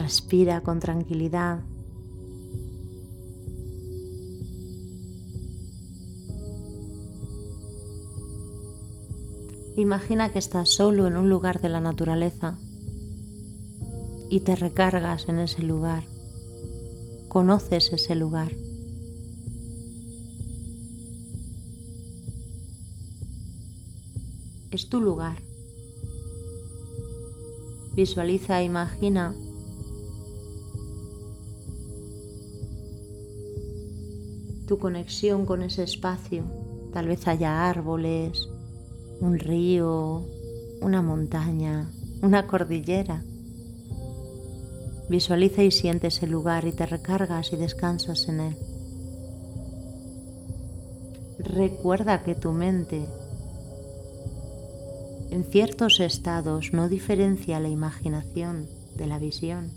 Respira con tranquilidad. Imagina que estás solo en un lugar de la naturaleza y te recargas en ese lugar. Conoces ese lugar. Es tu lugar. Visualiza e imagina tu conexión con ese espacio. Tal vez haya árboles, un río, una montaña, una cordillera. Visualiza y siente ese lugar y te recargas y descansas en él. Recuerda que tu mente en ciertos estados no diferencia la imaginación de la visión.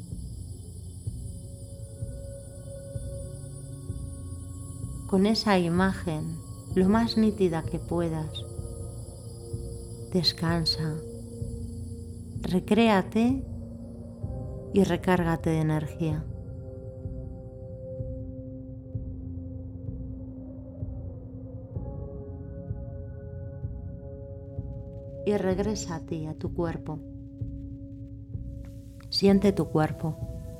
Con esa imagen, lo más nítida que puedas, descansa, recréate y recárgate de energía. Y regresa a ti, a tu cuerpo. Siente tu cuerpo.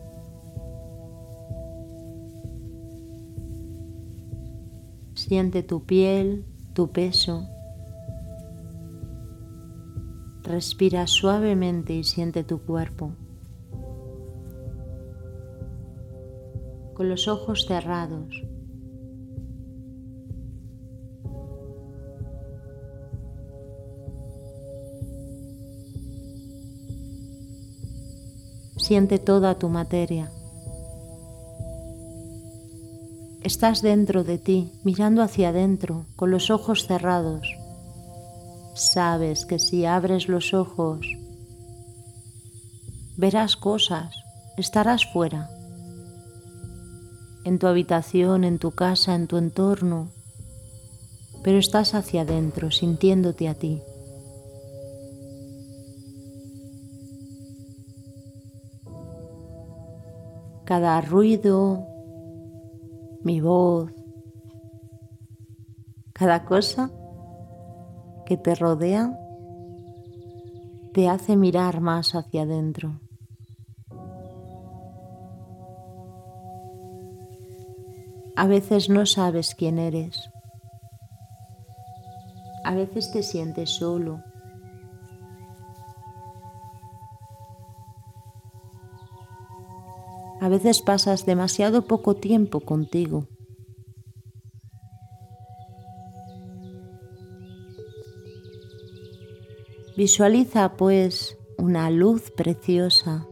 Siente tu piel, tu peso. Respira suavemente y siente tu cuerpo. Con los ojos cerrados. Siente toda tu materia. Estás dentro de ti, mirando hacia adentro, con los ojos cerrados. Sabes que si abres los ojos, verás cosas, estarás fuera. En tu habitación, en tu casa, en tu entorno, pero estás hacia adentro, sintiéndote a ti. Cada ruido, mi voz, cada cosa que te rodea te hace mirar más hacia adentro. A veces no sabes quién eres. A veces te sientes solo. A veces pasas demasiado poco tiempo contigo. Visualiza, pues, una luz preciosa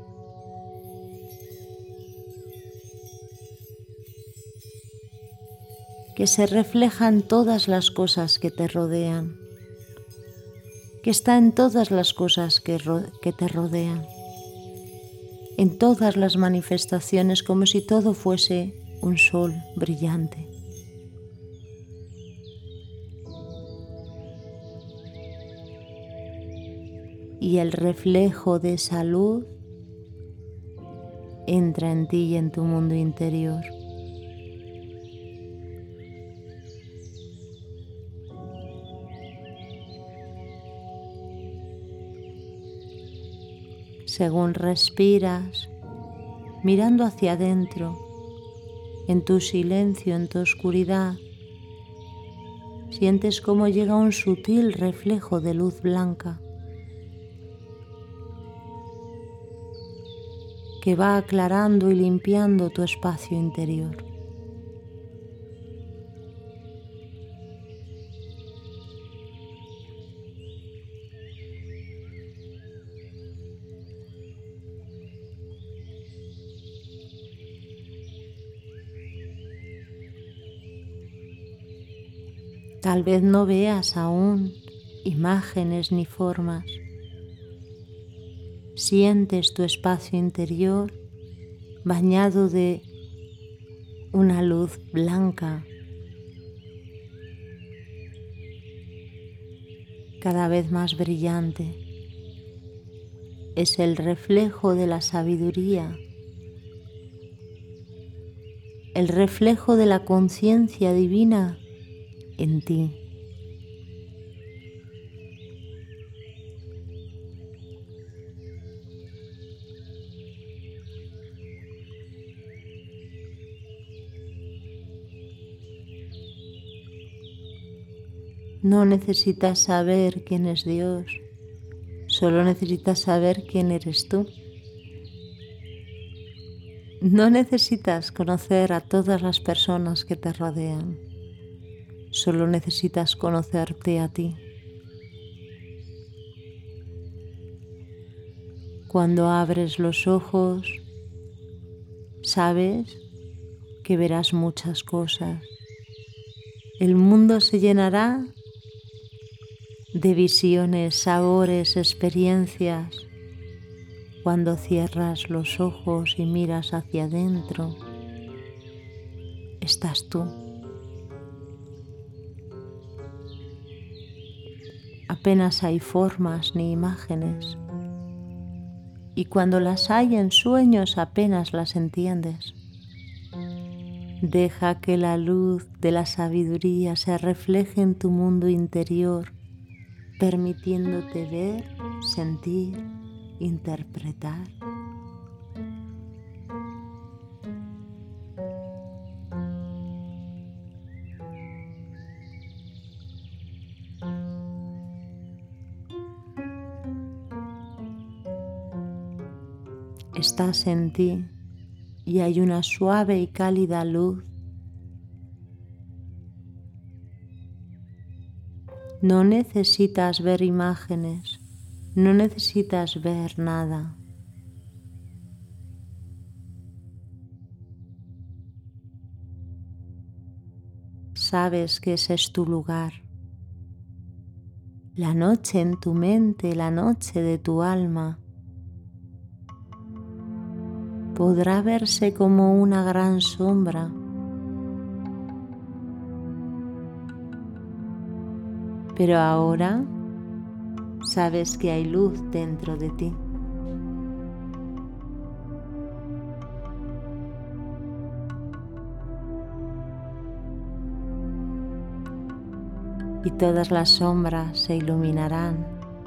que se refleja en todas las cosas que te rodean, que está en todas las cosas que te rodean, en todas las manifestaciones, como si todo fuese un sol brillante. Y el reflejo de esa luz entra en ti y en tu mundo interior. Según respiras, mirando hacia adentro, en tu silencio, en tu oscuridad, sientes cómo llega un sutil reflejo de luz blanca que va aclarando y limpiando tu espacio interior. Tal vez no veas aún imágenes ni formas. Sientes tu espacio interior bañado de una luz blanca, cada vez más brillante. Es el reflejo de la sabiduría el reflejo de la conciencia divina en ti. No necesitas saber quién es Dios, solo necesitas saber quién eres tú. No necesitas conocer a todas las personas que te rodean, solo necesitas conocerte a ti. Cuando abres los ojos, sabes que verás muchas cosas. El mundo se llenará de visiones, sabores, experiencias. Cuando cierras los ojos y miras hacia adentro, estás tú. Apenas hay formas ni imágenes. Y cuando las hay en sueños apenas las entiendes. Deja que la luz de la sabiduría se refleje en tu mundo interior, permitiéndote ver, sentir, interpretar. Estás en ti y hay una suave y cálida luz. No necesitas ver imágenes, no necesitas ver nada. Sabes que ese es tu lugar. La noche en tu mente, la noche de tu alma, podrá verse como una gran sombra, pero ahora sabes que hay luz dentro de ti. Y todas las sombras se iluminarán.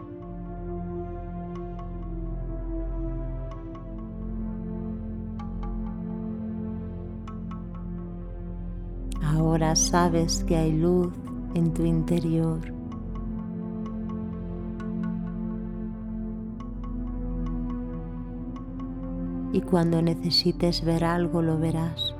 Ahora sabes que hay luz en tu interior. Y cuando necesites ver algo, lo verás.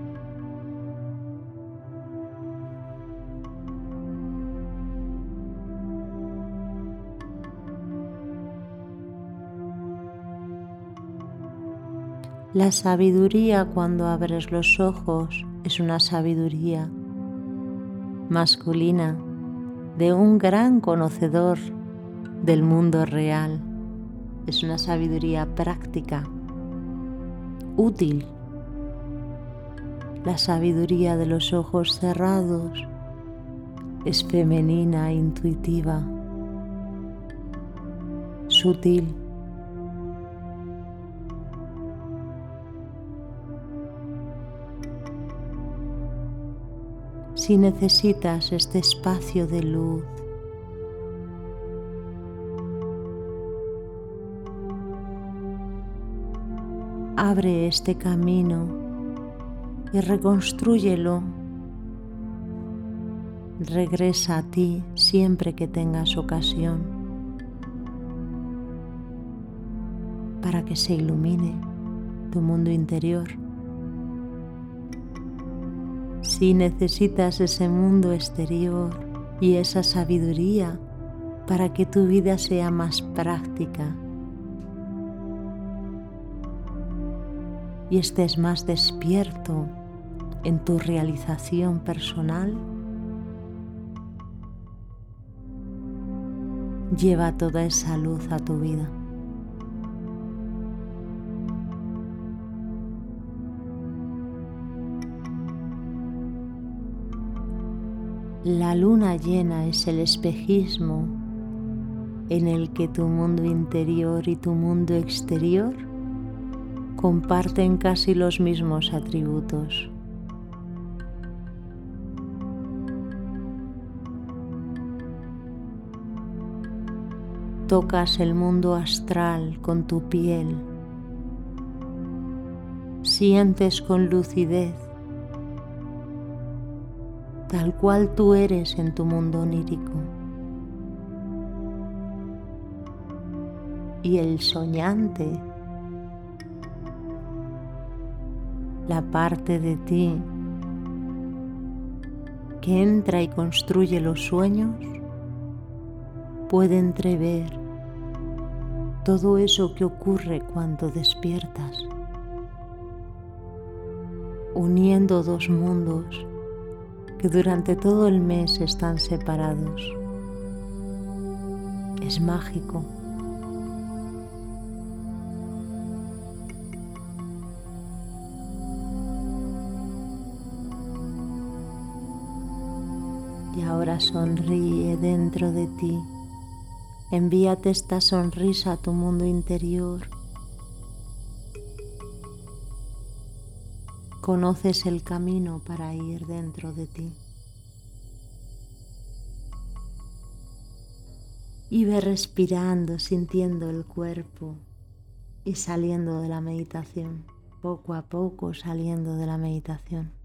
La sabiduría cuando abres los ojos es una sabiduría masculina de un gran conocedor del mundo real. Es una sabiduría práctica, útil. La sabiduría de los ojos cerrados es femenina, intuitiva, sutil. Si necesitas este espacio de luz, abre este camino y reconstrúyelo. Regresa a ti siempre que tengas ocasión para que se ilumine tu mundo interior. Si necesitas ese mundo exterior y esa sabiduría para que tu vida sea más práctica y estés más despierto en tu realización personal, lleva toda esa luz a tu vida. La luna llena es el espejismo en el que tu mundo interior y tu mundo exterior comparten casi los mismos atributos. Tocas el mundo astral con tu piel. Sientes con lucidez, tal cual tú eres en tu mundo onírico. Y el soñante, la parte de ti que entra y construye los sueños, puede entrever todo eso que ocurre cuando despiertas, uniendo dos mundos que durante todo el mes están separados. Es mágico. Y ahora sonríe dentro de ti. Envíate esta sonrisa a tu mundo interior. Conoces el camino para ir dentro de ti. Y ve respirando, sintiendo el cuerpo y saliendo de la meditación, poco a poco saliendo de la meditación.